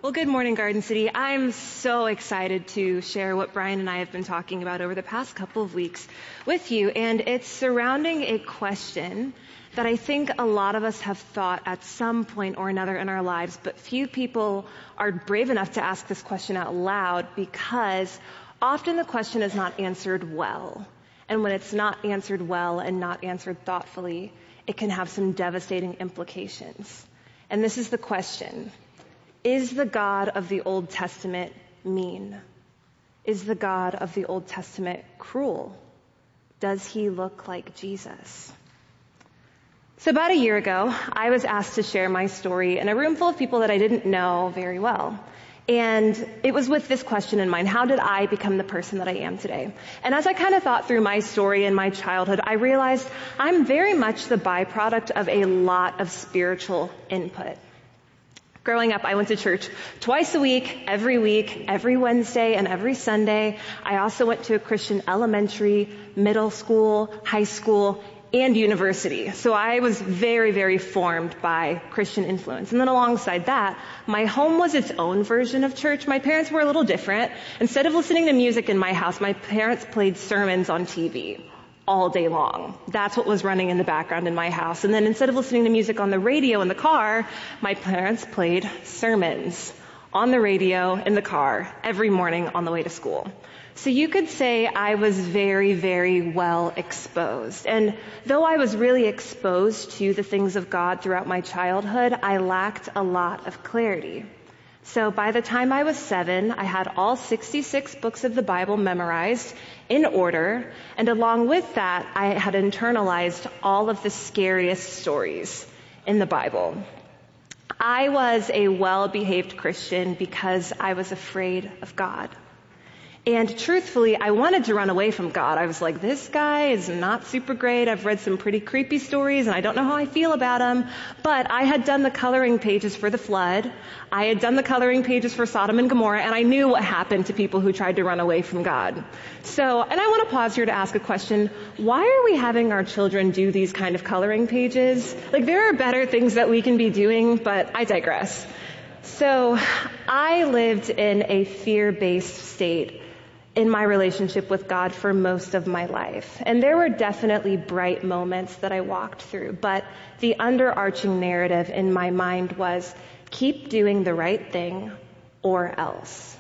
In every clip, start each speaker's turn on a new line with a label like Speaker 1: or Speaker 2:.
Speaker 1: Well, good morning, Garden City. I'm so excited to share what Brian and I have been talking about over the past couple of weeks with you, and it's surrounding a question that I think a lot of us have thought at some point or another in our lives, but few people are brave enough to ask this question out loud because often the question is not answered well. And when it's not answered well and not answered thoughtfully, it can have some devastating implications. And this is the question. Is the God of the Old Testament mean? Is the God of the Old Testament cruel? Does he look like Jesus? So about a year ago, I was asked to share my story in a room full of people that I didn't know very well. And it was with this question in mind: how did I become the person that I am today? And as I kind of thought through my story and my childhood, I realized I'm very much the byproduct of a lot of spiritual input. Growing up, I went to church twice a week, every Wednesday, and every Sunday. I also went to a Christian elementary, middle school, high school, and university. So I was very, very formed by Christian influence. And then alongside that, my home was its own version of church. My parents were a little different. Instead of listening to music in my house, my parents played sermons on TV all day long. That's what was running in the background in my house. And then instead of listening to music on the radio in the car, my parents played sermons on the radio in the car every morning on the way to school. So you could say I was very, very well exposed. And though I was really exposed to the things of God throughout my childhood, I lacked a lot of clarity. So by the time I was 7, I had all 66 books of the Bible memorized in order, and along with that, I had internalized all of the scariest stories in the Bible. I was a well-behaved Christian because I was afraid of God. And truthfully, I wanted to run away from God. I was like, this guy is not super great. I've read some pretty creepy stories, and I don't know how I feel about him. But I had done the coloring pages for the flood. I had done the coloring pages for Sodom and Gomorrah, and I knew what happened to people who tried to run away from God. So, and I want to pause here to ask a question. Why are we having our children do these kind of coloring pages? Like, there are better things that we can be doing, but I digress. So, I lived in a fear-based state in my relationship with God for most of my life. And there were definitely bright moments that I walked through, but the underarching narrative in my mind was, keep doing the right thing or else.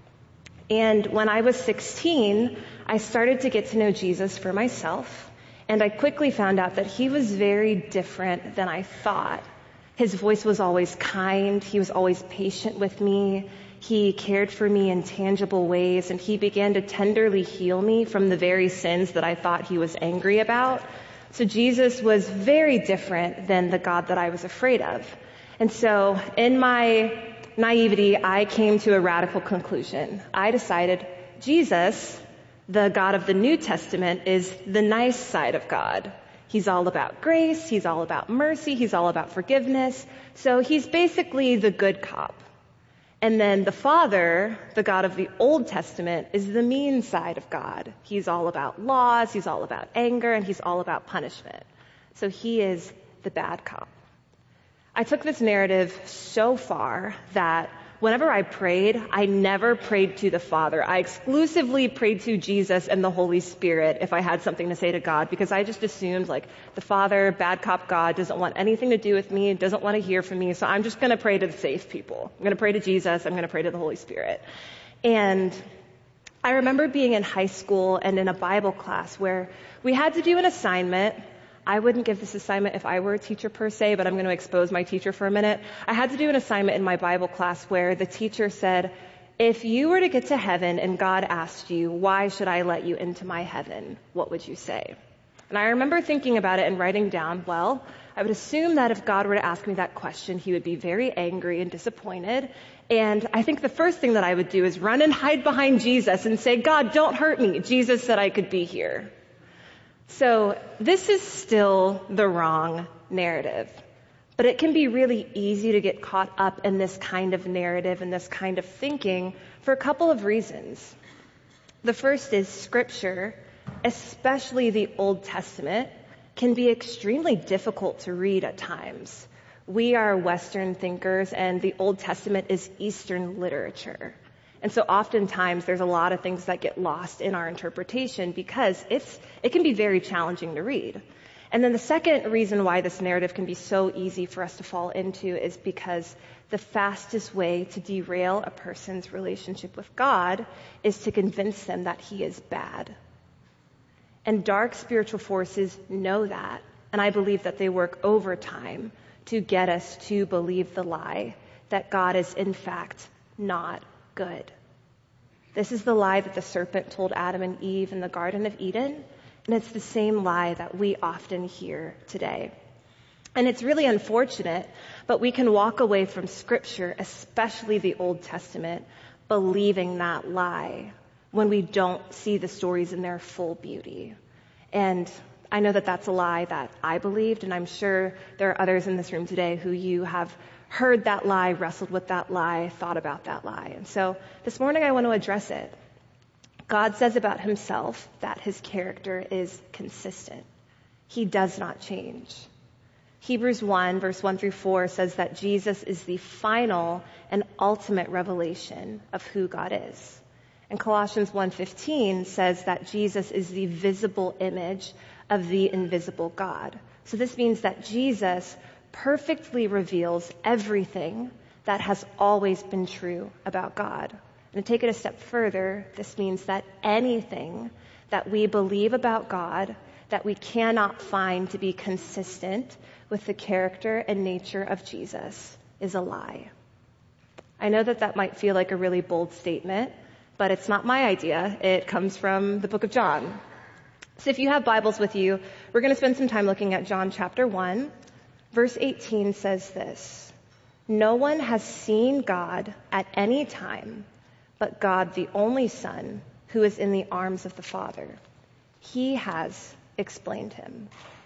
Speaker 1: And when I was 16, I started to get to know Jesus for myself, and I quickly found out that he was very different than I thought. His voice was always kind, he was always patient with me, he cared for me in tangible ways, and he began to tenderly heal me from the very sins that I thought he was angry about. So Jesus was very different than the God that I was afraid of. And so in my naivety, I came to a radical conclusion. I decided Jesus, the God of the New Testament, is the nice side of God. He's all about grace, he's all about mercy, he's all about forgiveness. So he's basically the good cop. And then the Father, the God of the Old Testament, is the mean side of God. He's all about laws, he's all about anger, and he's all about punishment. So he is the bad cop. I took this narrative so far that whenever I prayed, I never prayed to the Father. I exclusively prayed to Jesus and the Holy Spirit if I had something to say to God, because I just assumed, like, the Father, bad cop God, doesn't want anything to do with me, doesn't want to hear from me, so I'm just going to pray to the safe people. I'm going to pray to Jesus, I'm going to pray to the Holy Spirit. And I remember being in high school and in a Bible class where we had to do an assignment. I wouldn't give this assignment if I were a teacher per se, but I'm going to expose my teacher for a minute. I had to do an assignment in my Bible class where the teacher said, if you were to get to heaven and God asked you, why should I let you into my heaven? What would you say? And I remember thinking about it and writing down, well, I would assume that if God were to ask me that question, he would be very angry and disappointed. And I think the first thing that I would do is run and hide behind Jesus and say, God, don't hurt me. Jesus said I could be here. So this is still the wrong narrative, but it can be really easy to get caught up in this kind of narrative and this kind of thinking for a couple of reasons. The first is Scripture, especially the Old Testament, can be extremely difficult to read at times. We are Western thinkers, and the Old Testament is Eastern literature. And so oftentimes there's a lot of things that get lost in our interpretation because it can be very challenging to read. And then the second reason why this narrative can be so easy for us to fall into is because the fastest way to derail a person's relationship with God is to convince them that he is bad. And dark spiritual forces know that. And I believe that they work overtime to get us to believe the lie that God is in fact not good. This is the lie that the serpent told Adam and Eve in the Garden of Eden, and it's the same lie that we often hear today. And it's really unfortunate, but we can walk away from Scripture, especially the Old Testament, believing that lie when we don't see the stories in their full beauty. And I know that that's a lie that I believed, and I'm sure there are others in this room today who you have heard that lie, wrestled with that lie, thought about that lie. And so this morning I want to address it. God says about himself that his character is consistent. He does not change. Hebrews 1, verse 1 through 4 says that Jesus is the final and ultimate revelation of who God is. And Colossians 1:15 says that Jesus is the visible image of the invisible God. So this means that Jesus perfectly reveals everything that has always been true about God. And to take it a step further, this means that anything that we believe about God that we cannot find to be consistent with the character and nature of Jesus is a lie. I know that that might feel like a really bold statement, but it's not my idea. It comes from the book of John. So if you have Bibles with you, we're going to spend some time looking at John chapter 1. Verse 18 says this: "No one has seen God at any time, but God, the only Son, who is in the arms of the Father. He has explained him."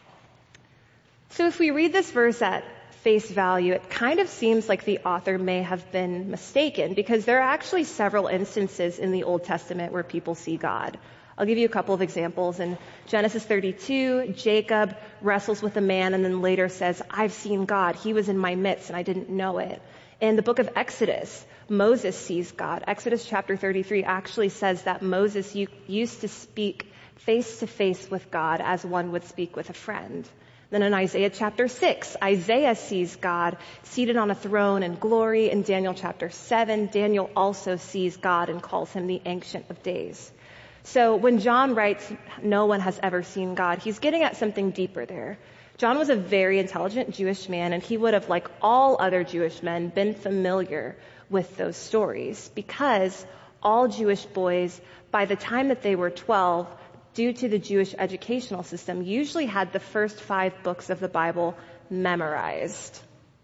Speaker 1: So if we read this verse at face value, it kind of seems like the author may have been mistaken, because there are actually several instances in the Old Testament where people see God. I'll give you a couple of examples. In Genesis 32, Jacob wrestles with a man and then later says, "I've seen God. He was in my midst and I didn't know it." In the book of Exodus, Moses sees God. Exodus chapter 33 actually says that Moses used to speak face to face with God as one would speak with a friend. Then in Isaiah chapter 6, Isaiah sees God seated on a throne in glory. In Daniel chapter 7, Daniel also sees God and calls him the Ancient of Days. So when John writes, "No one has ever seen God," he's getting at something deeper there. John was a very intelligent Jewish man, and he would have, like all other Jewish men, been familiar with those stories, because all Jewish boys, by the time that they were 12, due to the Jewish educational system, usually had the first 5 books of the Bible memorized.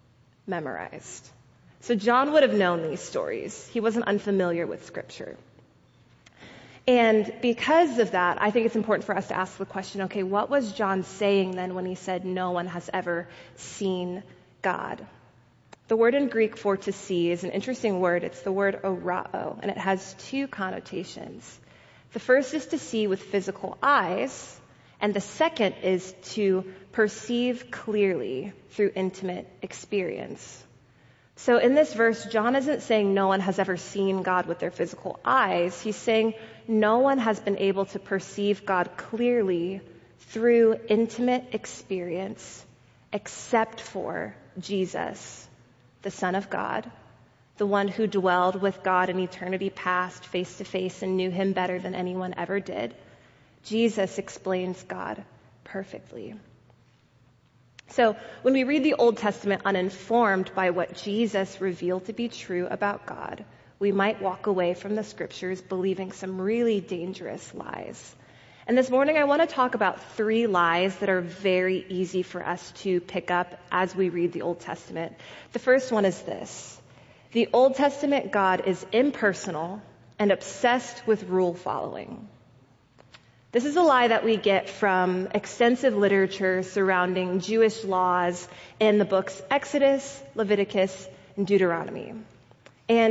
Speaker 1: So John would have known these stories. He wasn't unfamiliar with Scripture. And because of that, I think it's important for us to ask the question, okay, what was John saying then when he said no one has ever seen God? The word in Greek for to see is an interesting word. It's the word orao, and it has 2 connotations. The first is to see with physical eyes, and the second is to perceive clearly through intimate experience. So in this verse, John isn't saying no one has ever seen God with their physical eyes. He's saying no one has been able to perceive God clearly through intimate experience except for Jesus, the Son of God, the one who dwelled with God in eternity past, face to face, and knew him better than anyone ever did. Jesus explains God perfectly. So when we read the Old Testament uninformed by what Jesus revealed to be true about God, we might walk away from the Scriptures believing some really dangerous lies. And this morning I want to talk about 3 lies that are very easy for us to pick up as we read the Old Testament. The first one is this: the Old Testament God is impersonal and obsessed with rule following. This is a lie that we get from extensive literature surrounding Jewish laws in the books Exodus, Leviticus, and Deuteronomy. And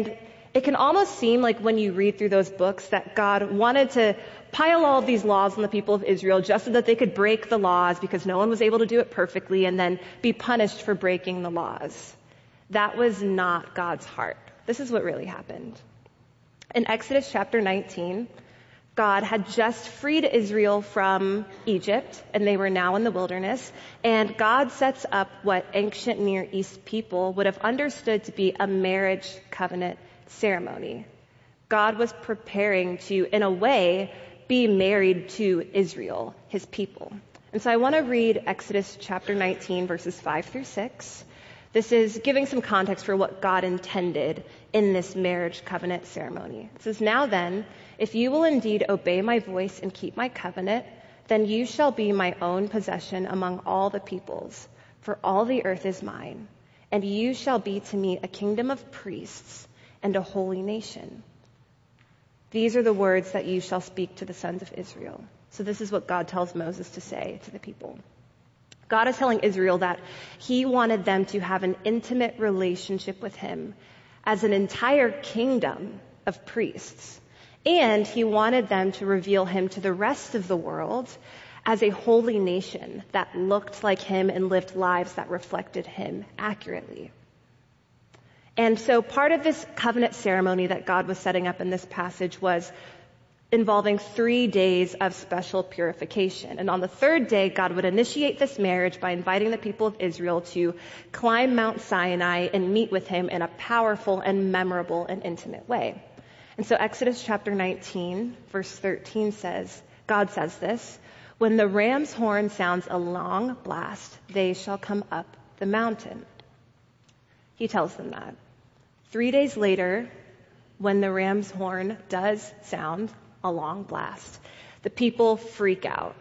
Speaker 1: it can almost seem like when you read through those books that God wanted to pile all of these laws on the people of Israel just so that they could break the laws because no one was able to do it perfectly and then be punished for breaking the laws. That was not God's heart. This is what really happened. In Exodus chapter 19, God had just freed Israel from Egypt, and they were now in the wilderness. And God sets up what ancient Near East people would have understood to be a marriage covenant ceremony. God was preparing to, in a way, be married to Israel, his people. And so I want to read Exodus chapter 19, verses 5 through 6. This is giving some context for what God intended in this marriage covenant ceremony. It says, "Now then, if you will indeed obey my voice and keep my covenant, then you shall be my own possession among all the peoples, for all the earth is mine, and you shall be to me a kingdom of priests and a holy nation. These are the words that you shall speak to the sons of Israel." So this is what God tells Moses to say to the people. God is telling Israel that he wanted them to have an intimate relationship with him as an entire kingdom of priests. And he wanted them to reveal him to the rest of the world as a holy nation that looked like him and lived lives that reflected him accurately. And so part of this covenant ceremony that God was setting up in this passage was involving 3 days of special purification. And on the third day, God would initiate this marriage by inviting the people of Israel to climb Mount Sinai and meet with him in a powerful and memorable and intimate way. And so Exodus chapter 19, verse 13 says, God says this, "When the ram's horn sounds a long blast, they shall come up the mountain." He tells them that. 3 days later, when the ram's horn does sound a long blast, the people freak out.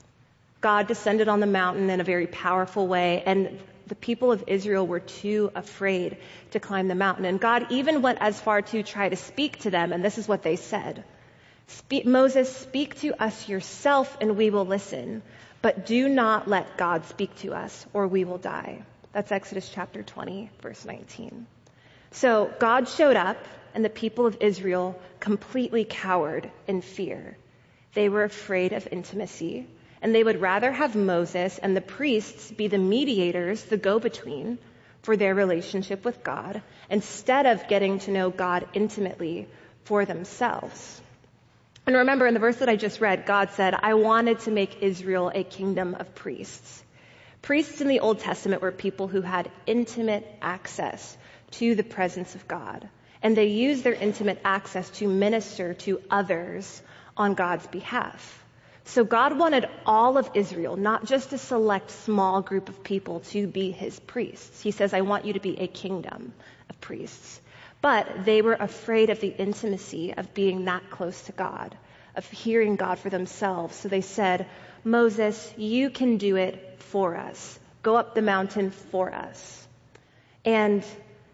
Speaker 1: God descended on the mountain in a very powerful way, and the people of Israel were too afraid to climb the mountain. And God even went as far to try to speak to them, and this is what they said. "Moses, speak to us yourself and we will listen, but do not let God speak to us or we will die." That's Exodus chapter 20, verse 19. So God showed up, and the people of Israel completely cowered in fear. They were afraid of intimacy, and they would rather have Moses and the priests be the mediators, the go-between, for their relationship with God, instead of getting to know God intimately for themselves. And remember, in the verse that I just read, God said, "I wanted to make Israel a kingdom of priests." Priests in the Old Testament were people who had intimate access to the presence of God. And they used their intimate access to minister to others on God's behalf. So God wanted all of Israel, not just a select small group of people, to be his priests. He says, "I want you to be a kingdom of priests." But they were afraid of the intimacy of being that close to God, of hearing God for themselves. So they said, "Moses, you can do it for us. Go up the mountain for us." And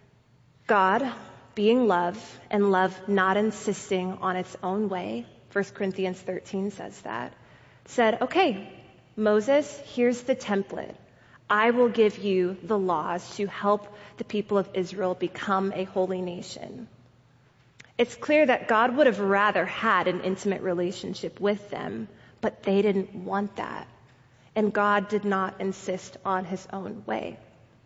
Speaker 1: God, being love, and love not insisting on its own way, 1 Corinthians 13 says that, said, "Okay, Moses, here's the template. I will give you the laws to help the people of Israel become a holy nation." It's clear that God would have rather had an intimate relationship with them, but they didn't want that. And God did not insist on his own way.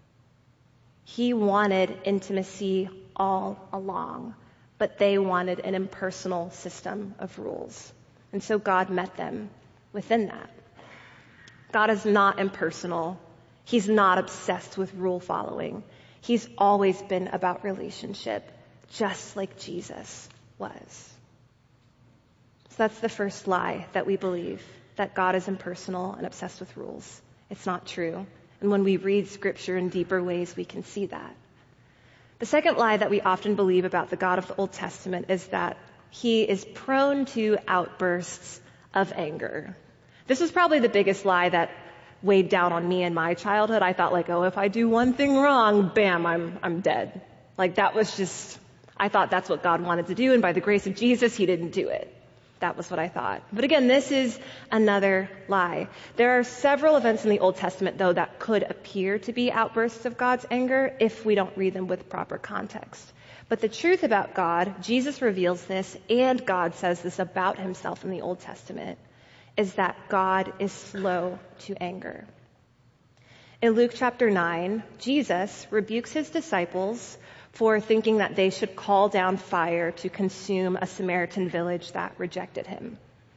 Speaker 1: He wanted intimacy all along, but they wanted an impersonal system of rules. And so God met them within that. God is not impersonal. He's not obsessed with rule following. He's always been about relationship, just like Jesus was. So that's the first lie that we believe, that God is impersonal and obsessed with rules. It's not true. And when we read scripture in deeper ways, we can see that. The second lie that we often believe about the God of the Old Testament is that he is prone to outbursts of anger. This was probably the biggest lie that weighed down on me in my childhood. I thought, like, oh, if I do one thing wrong, bam, I'm dead. Like, that was just, I thought that's what God wanted to do, and by the grace of Jesus, he didn't do it. That was what I thought. But again, this is another lie. There are several events in the Old Testament, though, that could appear to be outbursts of God's anger if we don't read them with proper context. But the truth about God, Jesus reveals this, and God says this about himself in the Old Testament, is that God is slow to anger. In Luke chapter 9, Jesus rebukes his disciples for thinking that they should call down fire to consume a Samaritan village that rejected him.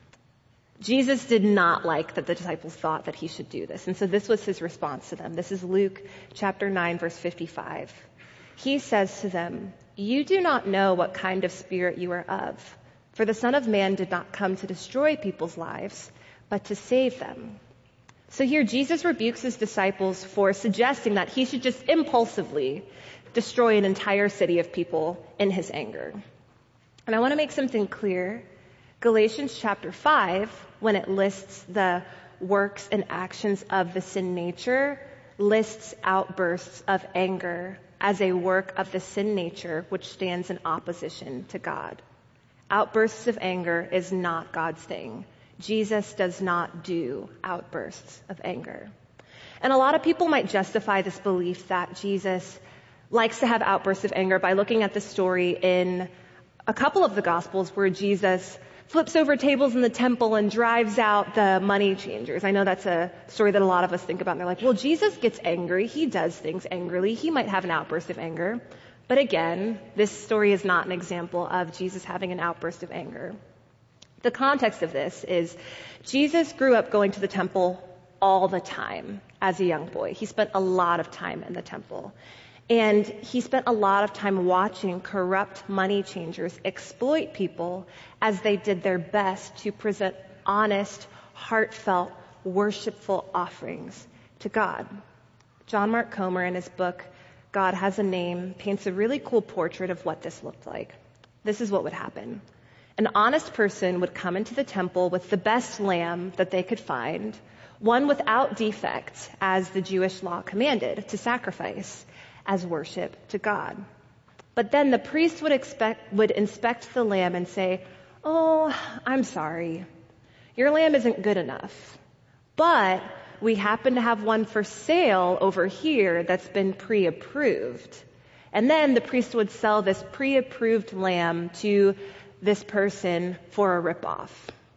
Speaker 1: Jesus did not like that the disciples thought that he should do this. And so this was his response to them. This is Luke chapter 9, verse 55. He says to them, "You do not know what kind of spirit you are of, for the Son of Man did not come to destroy people's lives, but to save them." So here Jesus rebukes his disciples for suggesting that he should just impulsively destroy an entire city of people in his anger. And I want to make something clear. Galatians chapter 5, when it lists the works and actions of the sin nature, lists outbursts of anger as a work of the sin nature which stands in opposition to God. Outbursts of anger is not God's thing. Jesus does not do outbursts of anger. And a lot of people might justify this belief that Jesus likes to have outbursts of anger by looking at the story in a couple of the Gospels where Jesus flips over tables in the temple and drives out the money changers. I know that's a story that a lot of us think about. And they're like, well, Jesus gets angry. He does things angrily. He might have an outburst of anger. But again, this story is not an example of Jesus having an outburst of anger. The context of this is Jesus grew up going to the temple all the time as a young boy. He spent a lot of time in the temple. And he spent a lot of time watching corrupt money changers exploit people as they did their best to present honest, heartfelt, worshipful offerings to God. John Mark Comer, in his book, God Has a Name, paints a really cool portrait of what this looked like. This is what would happen. An honest person would come into the temple with the best lamb that they could find, one without defect, as the Jewish law commanded, to sacrifice as worship to God. But then the priest would inspect the lamb and say, "Oh, I'm sorry. Your lamb isn't good enough. But we happen to have one for sale over here that's been pre-approved." And then the priest would sell this pre-approved lamb to this person for a ripoff.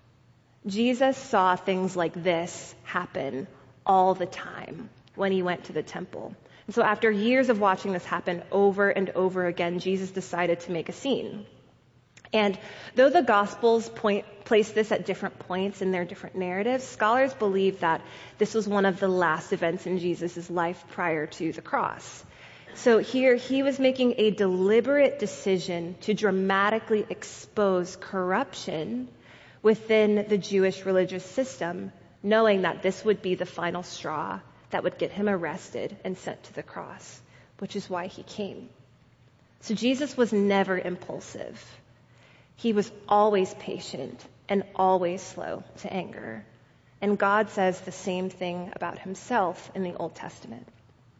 Speaker 1: Jesus saw things like this happen all the time when he went to the temple. And so after years of watching this happen over and over again, Jesus decided to make a scene. And though the Gospels place this at different points in their different narratives, scholars believe that this was one of the last events in Jesus' life prior to the cross. So here he was making a deliberate decision to dramatically expose corruption within the Jewish religious system, knowing that this would be the final straw that would get him arrested and sent to the cross, which is why he came. So Jesus was never impulsive. He was always patient and always slow to anger. And God says the same thing about himself in the Old Testament.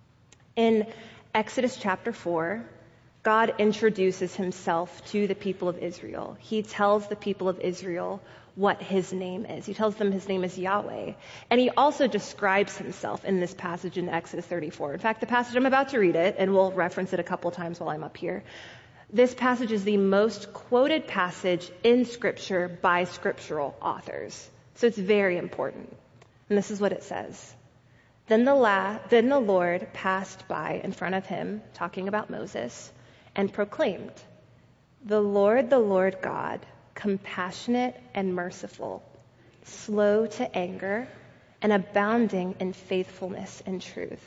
Speaker 1: In Exodus chapter 4, God introduces himself to the people of Israel. He tells the people of Israel what his name is. He tells them his name is Yahweh. And he also describes himself in this passage in Exodus 34. In fact, the passage, I'm about to read it, and we'll reference it a couple times while I'm up here. This passage is the most quoted passage in Scripture by scriptural authors. So it's very important. And this is what it says. Then the Lord passed by in front of him, talking about Moses, and proclaimed, the Lord God, compassionate and merciful, slow to anger, and abounding in faithfulness and truth,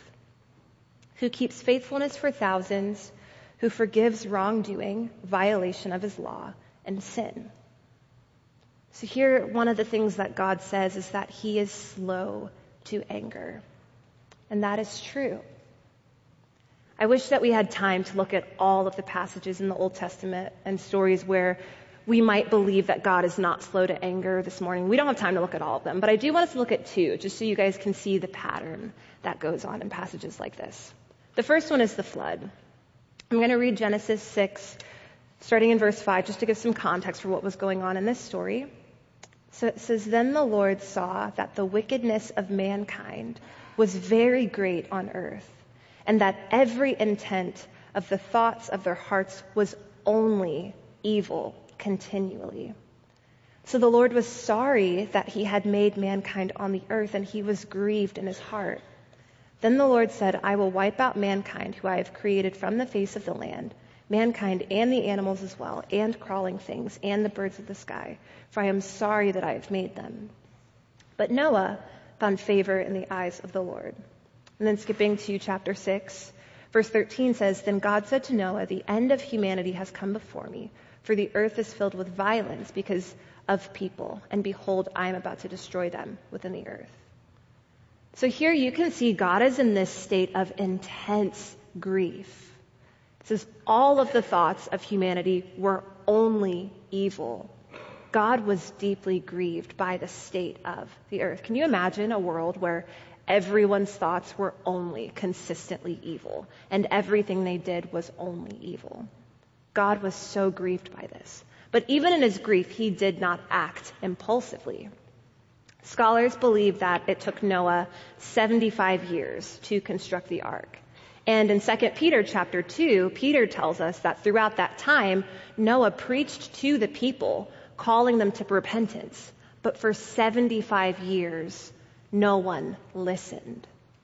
Speaker 1: who keeps faithfulness for thousands, who forgives wrongdoing, violation of his law, and sin. So here, one of the things that God says is that he is slow to anger. And that is true. I wish that we had time to look at all of the passages in the Old Testament and stories where we might believe that God is not slow to anger this morning. We don't have time to look at all of them, but I do want us to look at two, just so you guys can see the pattern that goes on in passages like this. The first one is the flood. I'm going to read Genesis 6, starting in verse 5, just to give some context for what was going on in this story. So it says, Then the Lord saw that the wickedness of mankind was very great on earth, and that every intent of the thoughts of their hearts was only evil continually. So the Lord was sorry that he had made mankind on the earth, and he was grieved in his heart. Then the Lord said, I will wipe out mankind who I have created from the face of the land, mankind and the animals as well, and crawling things, and the birds of the sky, for I am sorry that I have made them. But Noah found favor in the eyes of the Lord. And then skipping to chapter 6, verse 13 says, Then God said to Noah, the end of humanity has come before me, for the earth is filled with violence because of people, and behold, I am about to destroy them within the earth. So here you can see God is in this state of intense grief. It says all of the thoughts of humanity were only evil. God was deeply grieved by the state of the earth. Can you imagine a world where everyone's thoughts were only consistently evil and everything they did was only evil? God was so grieved by this. But even in his grief, he did not act impulsively. Scholars believe that it took Noah 75 years to construct the ark. And in 2 Peter chapter 2, Peter tells us that throughout that time, Noah preached to the people, calling them to repentance. But for 75 years, no one listened.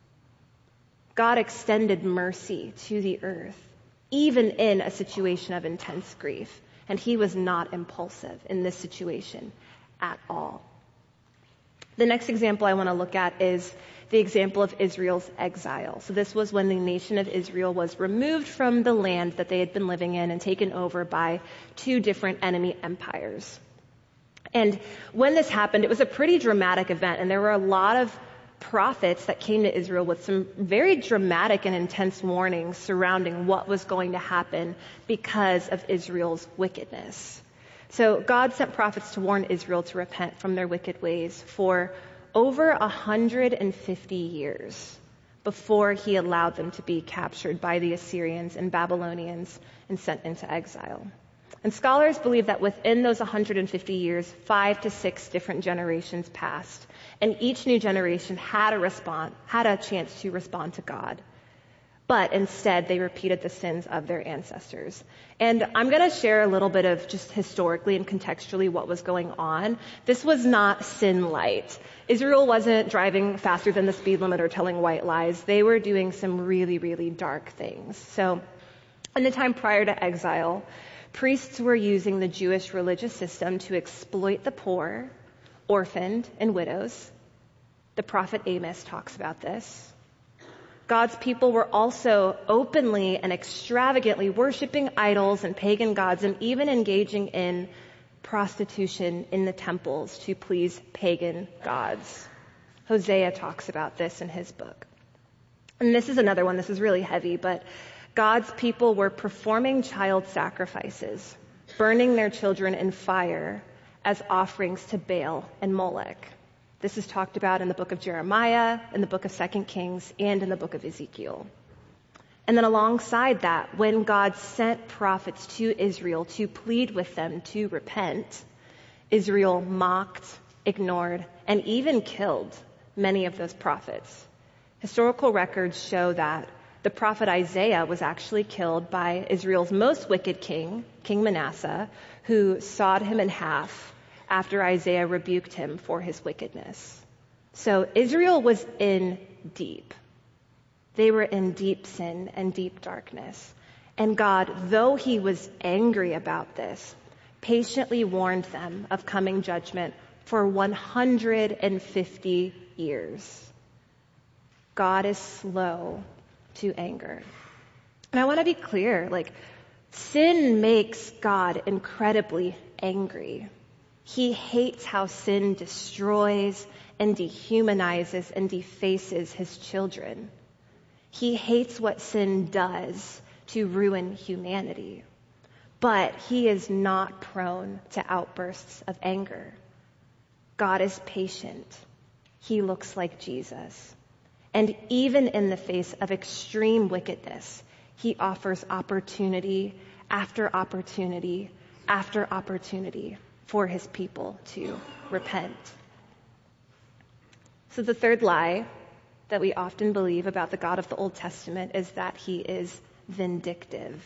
Speaker 1: God extended mercy to the earth, even in a situation of intense grief. And he was not impulsive in this situation at all. The next example I want to look at is the example of Israel's exile. So this was when the nation of Israel was removed from the land that they had been living in and taken over by two different enemy empires. And when this happened, it was a pretty dramatic event, and there were a lot of prophets that came to Israel with some very dramatic and intense warnings surrounding what was going to happen because of Israel's wickedness. So God sent prophets to warn Israel to repent from their wicked ways for over 150 years before he allowed them to be captured by the Assyrians and Babylonians and sent into exile. And scholars believe that within those 150 years, 5 to 6 different generations passed, and each new generation had a chance to respond to God. But instead, they repeated the sins of their ancestors. And I'm going to share a little bit of just historically and contextually what was going on. This was not sin light. Israel wasn't driving faster than the speed limit or telling white lies. They were doing some really, really dark things. So in the time prior to exile, priests were using the Jewish religious system to exploit the poor, orphaned, and widows. The prophet Amos talks about this. God's people were also openly and extravagantly worshiping idols and pagan gods and even engaging in prostitution in the temples to please pagan gods. Hosea talks about this in his book. And this is another one. This is really heavy, but God's people were performing child sacrifices, burning their children in fire as offerings to Baal and Molech. This is talked about in the book of Jeremiah, in the book of 2 Kings, and in the book of Ezekiel. And then alongside that, when God sent prophets to Israel to plead with them to repent, Israel mocked, ignored, and even killed many of those prophets. Historical records show that the prophet Isaiah was actually killed by Israel's most wicked king, King Manasseh, who sawed him in half after Isaiah rebuked him for his wickedness. So Israel was in deep. They were in deep sin and deep darkness. And God, though he was angry about this, patiently warned them of coming judgment for 150 years. God is slow to anger. And I want to be clear, sin makes God incredibly angry. He hates how sin destroys and dehumanizes and defaces his children. He hates what sin does to ruin humanity. But he is not prone to outbursts of anger. God is patient. He looks like Jesus. And even in the face of extreme wickedness, he offers opportunity after opportunity after opportunity for his people to repent. So the third lie that we often believe about the God of the Old Testament is that he is vindictive.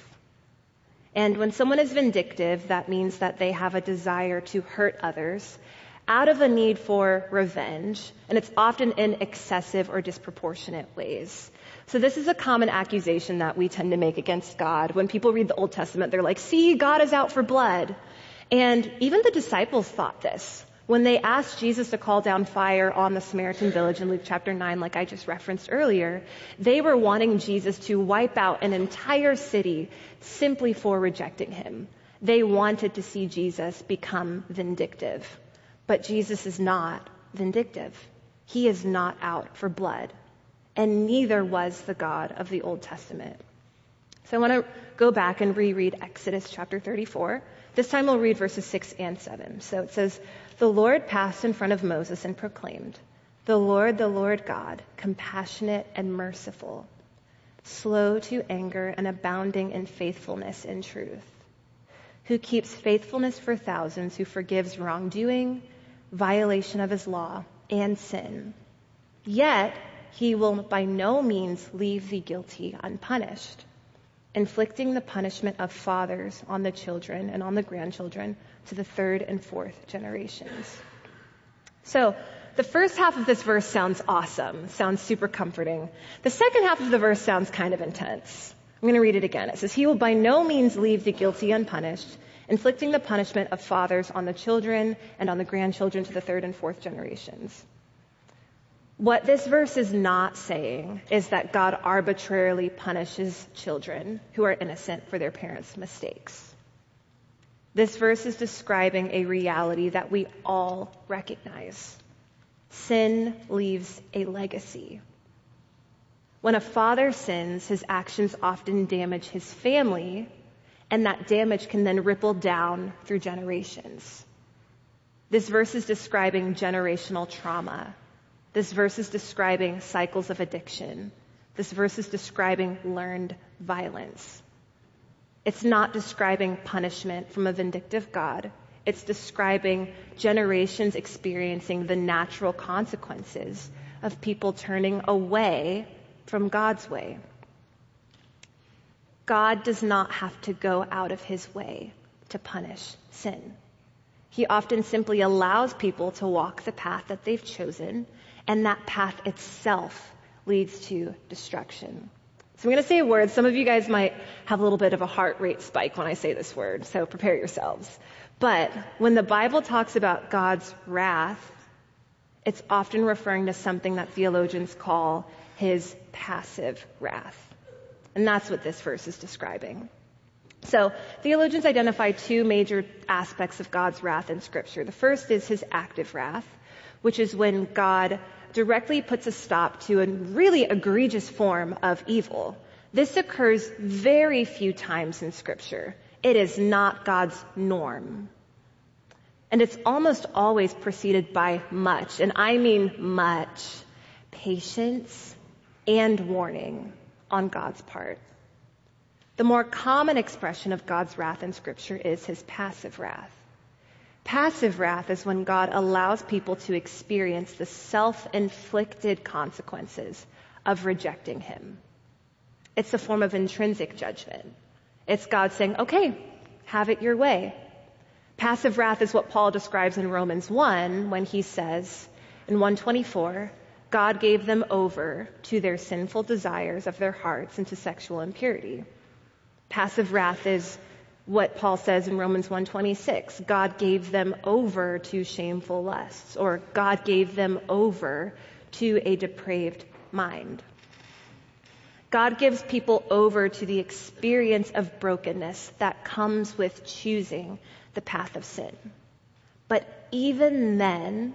Speaker 1: And when someone is vindictive, that means that they have a desire to hurt others out of a need for revenge, and it's often in excessive or disproportionate ways. So this is a common accusation that we tend to make against God. When people read the Old Testament, they're like, see, God is out for blood. And even the disciples thought this. When they asked Jesus to call down fire on the Samaritan village in Luke chapter 9, like I just referenced earlier, they were wanting Jesus to wipe out an entire city simply for rejecting him. They wanted to see Jesus become vindictive. But Jesus is not vindictive. He is not out for blood. And neither was the God of the Old Testament. So I want to go back and reread Exodus chapter 34. This time we'll read verses 6 and 7. So it says, "The Lord passed in front of Moses and proclaimed, the Lord God, compassionate and merciful, slow to anger and abounding in faithfulness and truth, who keeps faithfulness for thousands, who forgives wrongdoing, violation of his law, and sin. Yet he will by no means leave the guilty unpunished, inflicting the punishment of fathers on the children and on the grandchildren to the third and fourth generations." So the first half of this verse sounds awesome, sounds super comforting. The second half of the verse sounds kind of intense. I'm going to read it again. It says, "He will by no means leave the guilty unpunished, inflicting the punishment of fathers on the children and on the grandchildren to the third and fourth generations." What this verse is not saying is that God arbitrarily punishes children who are innocent for their parents' mistakes. This verse is describing a reality that we all recognize. Sin leaves a legacy. When a father sins, his actions often damage his family, and that damage can then ripple down through generations. This verse is describing generational trauma. This verse is describing cycles of addiction. This verse is describing learned violence. It's not describing punishment from a vindictive God. It's describing generations experiencing the natural consequences of people turning away from God's way. God does not have to go out of his way to punish sin. He often simply allows people to walk the path that they've chosen, and that path itself leads to destruction. So I'm going to say a word. Some of you guys might have a little bit of a heart rate spike when I say this word, so prepare yourselves. But when the Bible talks about God's wrath, it's often referring to something that theologians call his passive wrath. And that's what this verse is describing. So theologians identify two major aspects of God's wrath in Scripture. The first is his active wrath, which is when God directly puts a stop to a really egregious form of evil. This occurs very few times in Scripture. It is not God's norm. And it's almost always preceded by much, and I mean much, patience and warning on God's part. The more common expression of God's wrath in Scripture is his passive wrath. Passive wrath is when God allows people to experience the self-inflicted consequences of rejecting him. It's a form of intrinsic judgment. It's God saying, okay, have it your way. Passive wrath is what Paul describes in Romans 1 when he says in 1:24, God gave them over to their sinful desires of their hearts and to sexual impurity. Passive wrath is what Paul says in Romans 1:26. God gave them over to shameful lusts, or God gave them over to a depraved mind. God gives people over to the experience of brokenness that comes with choosing the path of sin. But even then,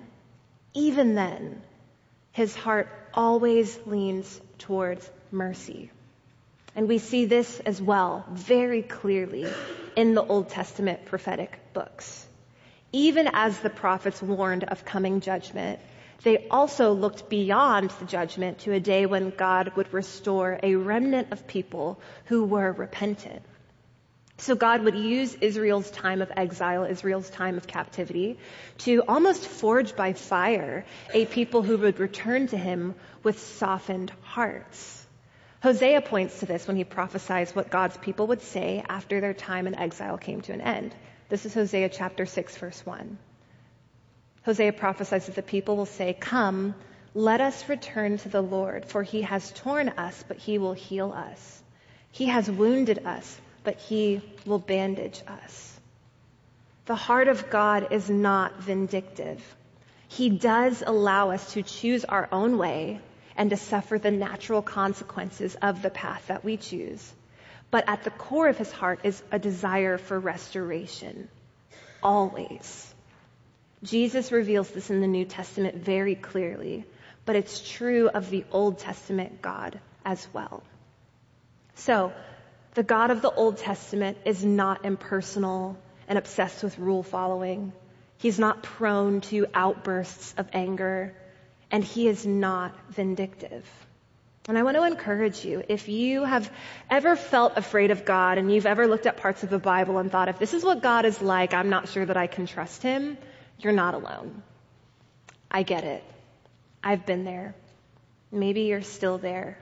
Speaker 1: his heart always leans towards mercy. And we see this as well very clearly in the Old Testament prophetic books. Even as the prophets warned of coming judgment, they also looked beyond the judgment to a day when God would restore a remnant of people who were repentant. So God would use Israel's time of exile, Israel's time of captivity, to almost forge by fire a people who would return to him with softened hearts. Hosea points to this when he prophesies what God's people would say after their time in exile came to an end. This is Hosea chapter 6, verse 1. Hosea prophesies that the people will say, "Come, let us return to the Lord, for he has torn us, but he will heal us. He has wounded us, but he will bandage us." The heart of God is not vindictive. He does allow us to choose our own way and to suffer the natural consequences of the path that we choose. But at the core of his heart is a desire for restoration. Always. Jesus reveals this in the New Testament very clearly, but it's true of the Old Testament God as well. So, the God of the Old Testament is not impersonal and obsessed with rule following. He's not prone to outbursts of anger, and he is not vindictive. And I want to encourage you, if you have ever felt afraid of God and you've ever looked at parts of the Bible and thought, if this is what God is like, I'm not sure that I can trust him, you're not alone. I get it. I've been there. Maybe you're still there.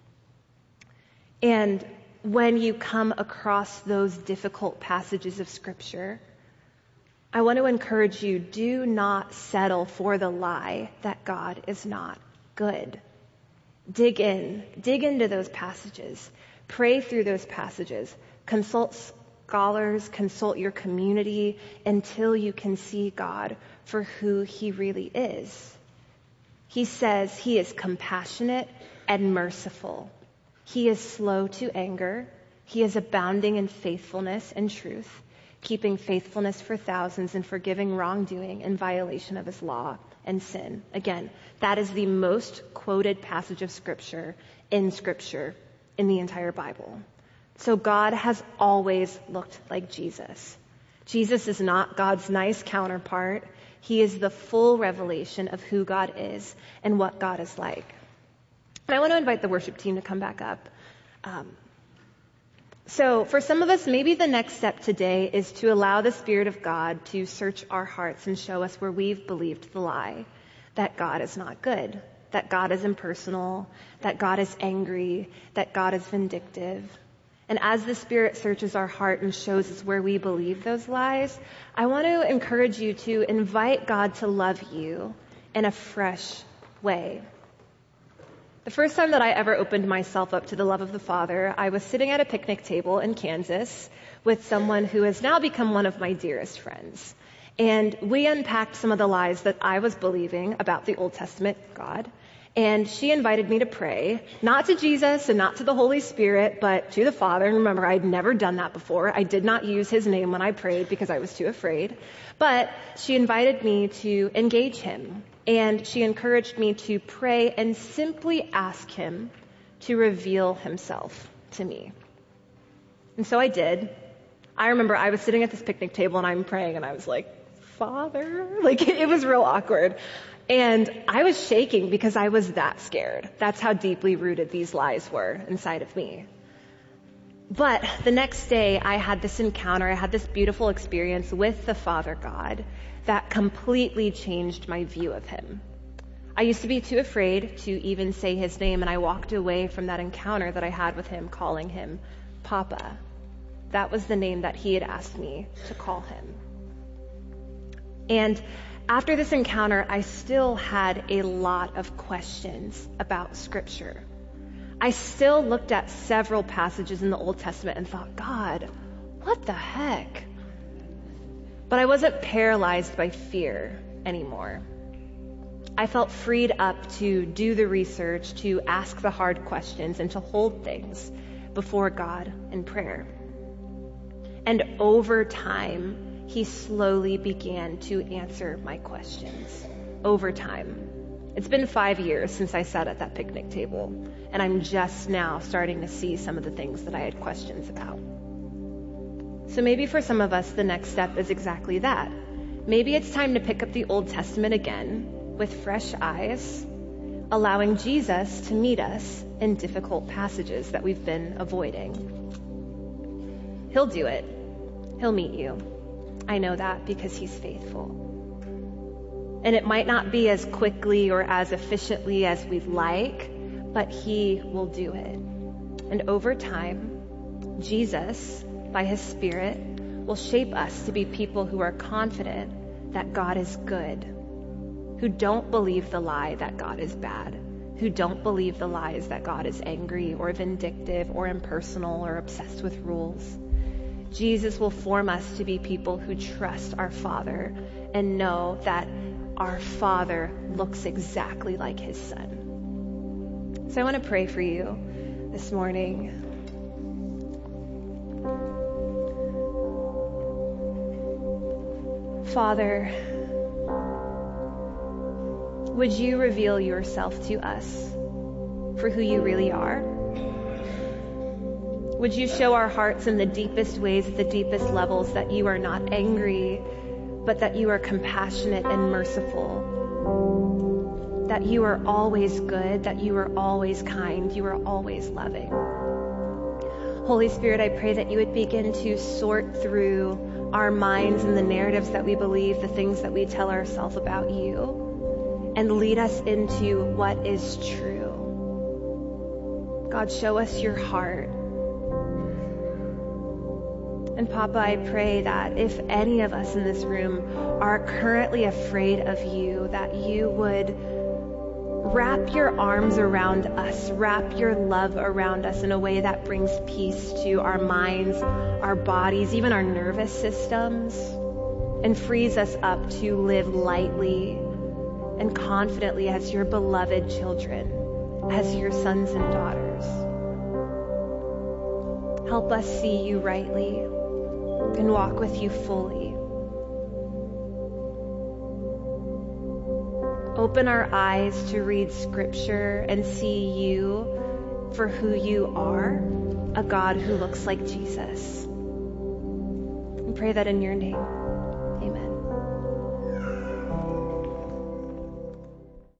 Speaker 1: And when you come across those difficult passages of Scripture, I want to encourage you, do not settle for the lie that God is not good. Dig into those passages. Pray through those passages. Consult scholars, consult your community until you can see God for who he really is. He says he is compassionate and merciful. He is slow to anger. He is abounding in faithfulness and truth, keeping faithfulness for thousands and forgiving wrongdoing in violation of his law and sin. Again, that is the most quoted passage of Scripture in the entire Bible. So God has always looked like Jesus. Jesus is not God's nice counterpart. He is the full revelation of who God is and what God is like. And I want to invite the worship team to come back up. So for some of us, maybe the next step today is to allow the Spirit of God to search our hearts and show us where we've believed the lie that God is not good, that God is impersonal, that God is angry, that God is vindictive. And as the Spirit searches our heart and shows us where we believe those lies, I want to encourage you to invite God to love you in a fresh way. The first time that I ever opened myself up to the love of the Father, I was sitting at a picnic table in Kansas with someone who has now become one of my dearest friends. And we unpacked some of the lies that I was believing about the Old Testament God. And she invited me to pray, not to Jesus and not to the Holy Spirit, but to the Father. And remember, I'd never done that before. I did not use his name when I prayed because I was too afraid. But she invited me to engage him. And she encouraged me to pray and simply ask him to reveal himself to me. And so I did. I remember I was sitting at this picnic table and I'm praying and I was like, Father? Like, it was real awkward. And I was shaking because I was that scared. That's how deeply rooted these lies were inside of me. But the next day I had this encounter, I had this beautiful experience with the Father God that completely changed my view of him. I used to be too afraid to even say his name, and I walked away from that encounter that I had with him calling him Papa. That was the name that he had asked me to call him. And after this encounter, I still had a lot of questions about Scripture. I still looked at several passages in the Old Testament and thought, God, what the heck? But I wasn't paralyzed by fear anymore. I felt freed up to do the research, to ask the hard questions, and to hold things before God in prayer. And over time, he slowly began to answer my questions. Over time. It's been 5 years since I sat at that picnic table, and I'm just now starting to see some of the things that I had questions about. So maybe for some of us, the next step is exactly that. Maybe it's time to pick up the Old Testament again with fresh eyes, allowing Jesus to meet us in difficult passages that we've been avoiding. He'll do it. He'll meet you. I know that because he's faithful. And it might not be as quickly or as efficiently as we'd like, but he will do it. And over time, Jesus, by his Spirit, will shape us to be people who are confident that God is good, who don't believe the lie that God is bad, who don't believe the lies that God is angry or vindictive or impersonal or obsessed with rules. Jesus will form us to be people who trust our Father and know that our Father looks exactly like his Son. So I want to pray for you this morning. Father, would you reveal yourself to us for who you really are? Would you show our hearts in the deepest ways, at the deepest levels, that you are not angry, but that you are compassionate and merciful, that you are always good, that you are always kind, you are always loving. Holy Spirit, I pray that you would begin to sort through our minds and the narratives that we believe, the things that we tell ourselves about you, and lead us into what is true. God, show us your heart. And Papa, I pray that if any of us in this room are currently afraid of you, that you would wrap your arms around us, wrap your love around us in a way that brings peace to our minds, our bodies, even our nervous systems, and frees us up to live lightly and confidently as your beloved children, as your sons and daughters. Help us see you rightly and walk with you fully. Open our eyes to read Scripture and see you for who you are, a God who looks like Jesus. We pray that in your name.